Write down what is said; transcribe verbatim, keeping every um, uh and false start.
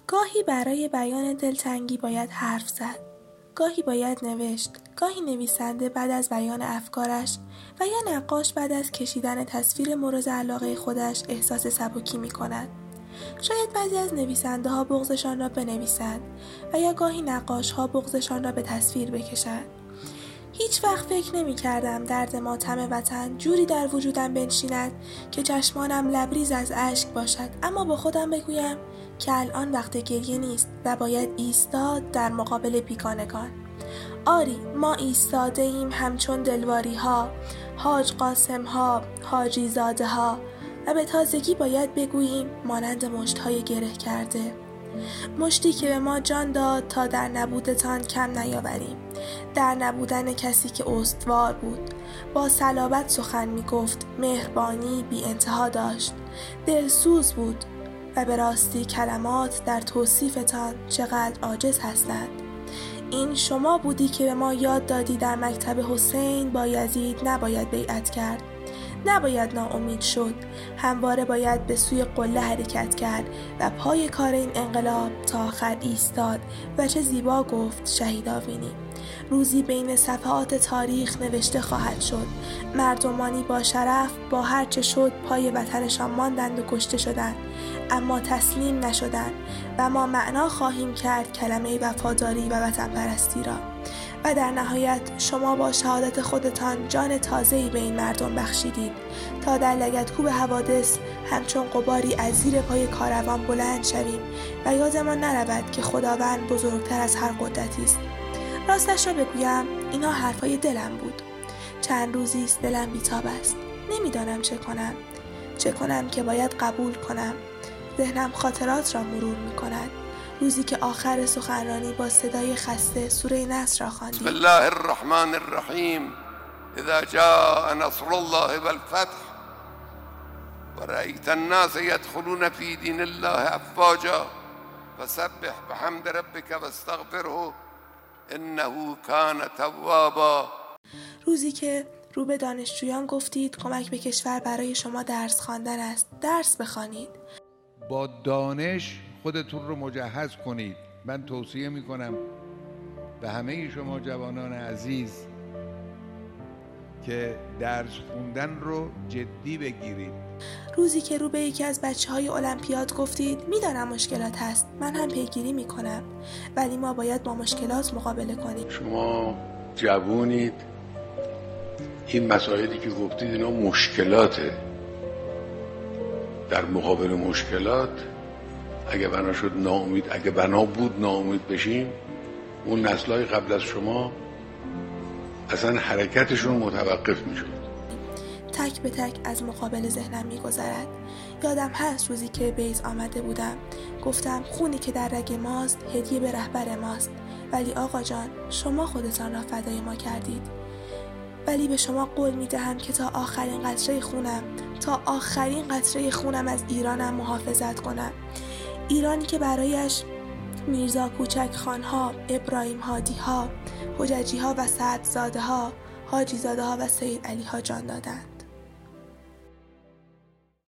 گاهی برای بیان دلتنگی باید حرف زد، گاهی باید نوشت، گاهی نویسنده بعد از بیان افکارش و یا نقاش بعد از کشیدن تصویر مورد علاقه خودش احساس سبکی می کند. شاید بعضی از نویسنده ها بغضشان را بنویسند و یا گاهی نقاش ها بغضشان را به تصویر بکشند. هیچ وقت فکر نمی کردم درد ماتم وطن جوری در وجودم بنشیند که چشمانم لبریز از اشک باشد، اما با خودم بگویم که الان وقت گریه نیست و باید ایستاد در مقابل بیگانگان. آری، ما ایستاده ایم همچون دلواری ها، حاج قاسم ها، حاجی زاده ها، و به تازگی باید بگوییم مانند مشت های گره کرده، مشتی که به ما جان داد تا در نبودتان کم نیاوریم، در نبودن کسی که استوار بود، با صلابت سخن می گفت، مهربانی بی انتها داشت، دلسوز بود و به راستی کلمات در توصیفتان چقدر عاجز هستند. این شما بودی که به ما یاد دادی در مکتب حسین با یزید نباید بیعت کرد، نباید ناامید شد، همواره باید به سوی قله حرکت کرد و پای کار این انقلاب تا آخر ایستاد و چه زیبا گفت شهیدآوینی. روزی بین صفحات تاریخ نوشته خواهد شد، مردمانی با شرف با هر چه شد پای وطنشان ماندند و کشته شدند، اما تسلیم نشدند و ما معنا خواهیم کرد کلمه وفاداری و وطن پرستی را. و در نهایت شما با شهادت خودتان جان تازه‌ای به این مردم بخشیدید تا در لگدکوب حوادث همچون غباری از زیر پای کاروان بلند شویم و یادمان نرود که خداوند بزرگتر از هر قدرتی است. راستش را بگویم اینا حرفای دلم بود. چند روزی است دلم بیتاب است. نمیدانم چه کنم. چه کنم که باید قبول کنم. ذهنم خاطرات را مرور می‌کند. روزی که آخر سخنرانی با صدای خسته سوره نصر را خواندیم. بسم الله الرحمن الرحیم. اذا جاء نصر الله والفتح ورأيت الناس يدخلون في دين الله افواجا فسبح بحمد ربك واستغفره انه كان توابا. روزی که رو به دانشجویان گفتید کمک به کشور برای شما درس خواندن است، درس بخوانید. با دانش خودتون رو مجهز کنید. من توصیه میکنم به همه شما جوانان عزیز که درس خوندن رو جدی بگیرید. روزی که رو به یکی از بچه های المپیاد گفتید میدانم مشکلات هست، من هم پیگیری میکنم، ولی ما باید با مشکلات مقابله کنیم. شما جوانید، این مسائلی که گفتید اینا مشکلاته. در مقابل مشکلات اگه بنا شد ناامید، اگه بنا بود ناامید بشیم، اون نسل‌های قبل از شما اصلا حرکتشون متوقف میشد. تک به تک از مقابل ذهنم میگذرد. یادم هست روزی که بیض آمده بودم گفتم خونی که در رگ ماست هدیه به رهبر ماست، ولی آقا جان شما خودتان را فدای ما کردید. ولی به شما قول میدهم که تا آخرین قطره خونم تا آخرین قطره خونم از ایرانم محافظت کنم. ایرانی که برایش میرزا کوچک خانها، ابراهیم هادی ها، حججی ها و سعد زاده ها، حاجی زاده ها و سید علی ها جان دادند.